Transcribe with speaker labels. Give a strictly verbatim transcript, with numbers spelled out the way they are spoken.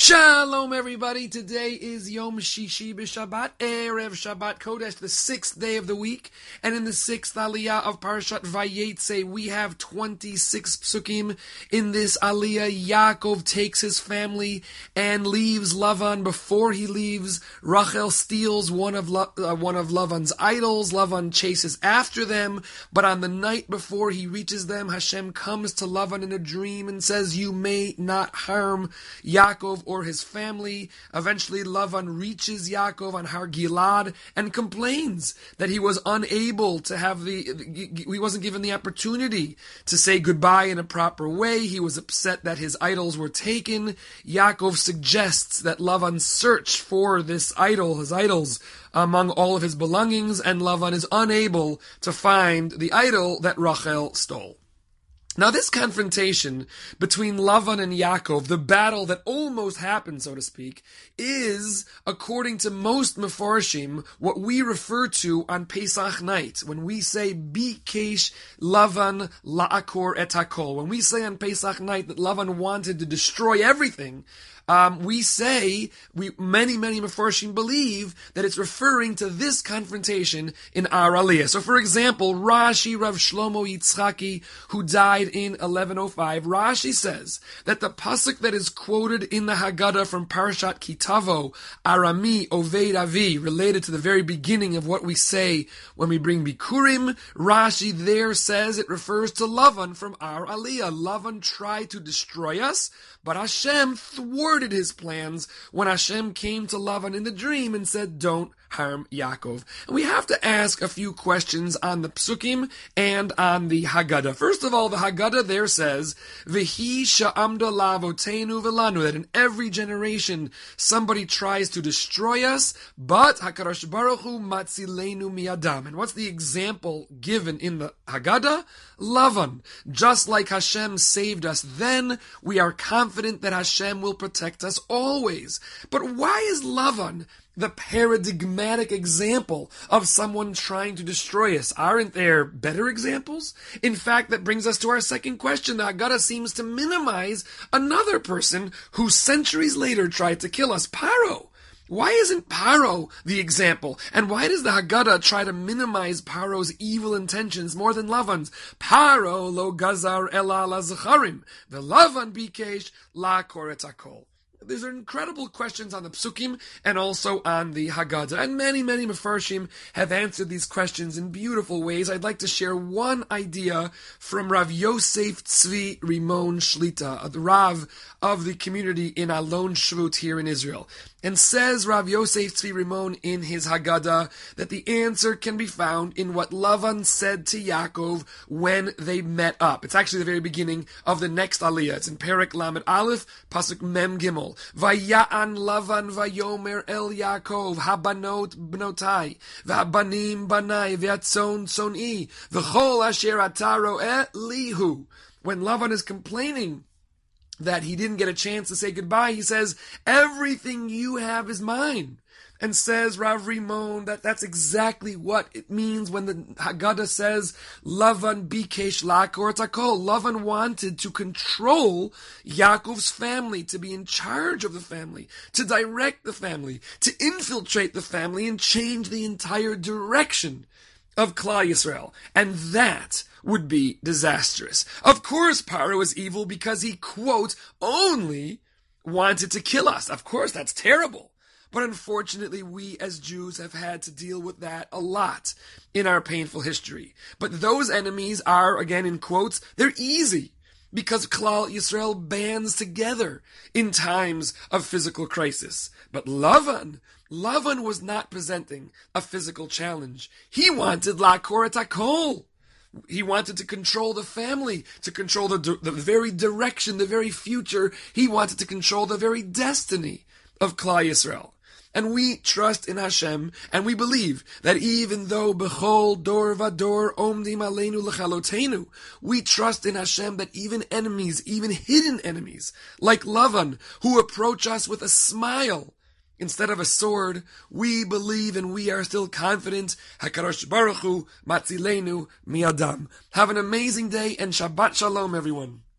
Speaker 1: Shalom, everybody. Today is Yom Shishi b'Shabbat, Erev Shabbat Kodesh, the sixth day of the week. And in the sixth aliyah of Parashat Vayetze, we have twenty-six psukim. In this aliyah, Yaakov takes his family and leaves Lavan. Before he leaves, Rachel steals one of, La- uh, one of Lavan's idols. Lavan chases after them. But on the night before he reaches them, Hashem comes to Lavan in a dream and says, "You may not harm Yaakov or his family." Eventually, Lavan reaches Yaakov on Har Gilad and complains that he was unable to have the, he wasn't given the opportunity to say goodbye in a proper way. He was upset that his idols were taken. Yaakov suggests that Lavan search for this idol, his idols, among all of his belongings, and Lavan is unable to find the idol that Rachel stole. Now, this confrontation between Lavan and Yaakov, the battle that almost happened, so to speak, is, according to most Mefarshim, what we refer to on Pesach night, when we say, Bikesh Lavan la'akor et hakol. When we say on Pesach night that Lavan wanted to destroy everything, Um, we say, we many, many Mefarshim believe that it's referring to this confrontation in Ar Aliyah. So, for example, Rashi Rav Shlomo Yitzchaki, who died in eleven oh five, Rashi says that the pasuk that is quoted in the Haggadah from Parashat Kitavo, Arami Oved Avi, related to the very beginning of what we say when we bring Bikurim, Rashi there says it refers to Lavan from Ar Aliyah. Lavan tried to destroy us, but Hashem thwarted his plans when Hashem came to Lavan in the dream and said, "Don't harm Yaakov." And we have to ask a few questions on the psukim and on the Haggadah. First of all, the Haggadah there says, "V'hi sha'amda la'avotenu v'lanu," that in every generation somebody tries to destroy us, but HaKadosh Baruch Hu matzilenu mi'adam. And what's the example given in the Haggadah? Lavan. Just like Hashem saved us then, we are confident that Hashem will protect us always. But why is Lavan the paradigmatic example of someone trying to destroy us? Aren't there better examples? In fact, that brings us to our second question. The Haggadah seems to minimize another person who centuries later tried to kill us, Paro. Why isn't Paro the example? And why does the Haggadah try to minimize Paro's evil intentions more than Lavan's? Paro lo gazar ela la zacharim, the Lavan bikesh la koret hakol. These are incredible questions on the Psukim and also on the Haggadah. And many, many Mefarshim have answered these questions in beautiful ways. I'd like to share one idea from Rav Yosef Tzvi Rimon Shlita, the Rav of the community in Alon Shvut here in Israel. And says Rav Yosef Tzvi Rimon in his Haggadah that the answer can be found in what Lavan said to Yaakov when they met up. It's actually the very beginning of the next Aliyah. It's in Perek Lamed Aleph, Pasuk Mem Gimel. Vaya'an Lavan vayomer el Yaakov, habanot bnotai, v'habanim banai, v'atzon tzon'i, v'chol asher ata ro'eh lihu. When Lavan is complaining that he didn't get a chance to say goodbye, he says, "Everything you have is mine." And says Rav Rimon that that's exactly what it means when the Haggadah says, Lavan bikesh la'akor hakol. Lavan wanted to control Yaakov's family, to be in charge of the family, to direct the family, to infiltrate the family and change the entire direction of Klal Yisrael. And that would be disastrous. Of course, Paro is evil because he, quote, only wanted to kill us. Of course, that's terrible. But unfortunately, we as Jews have had to deal with that a lot in our painful history. But those enemies are, again in quotes, they're easy because Klal Yisrael bands together in times of physical crisis. But Lavan, Lavan was not presenting a physical challenge. He wanted la'akor et hakol. He wanted to control the family, to control the, the very direction, the very future. He wanted to control the very destiny of Klal Yisrael. And we trust in Hashem, and we believe that even though bechol dor vador omdim aleinu lechalotenu, we trust in Hashem that even enemies, even hidden enemies, like Lavan, who approach us with a smile instead of a sword, we believe and we are still confident. HaKadosh Baruch Hu matzilenu mi'adam. Have an amazing day and Shabbat Shalom, everyone.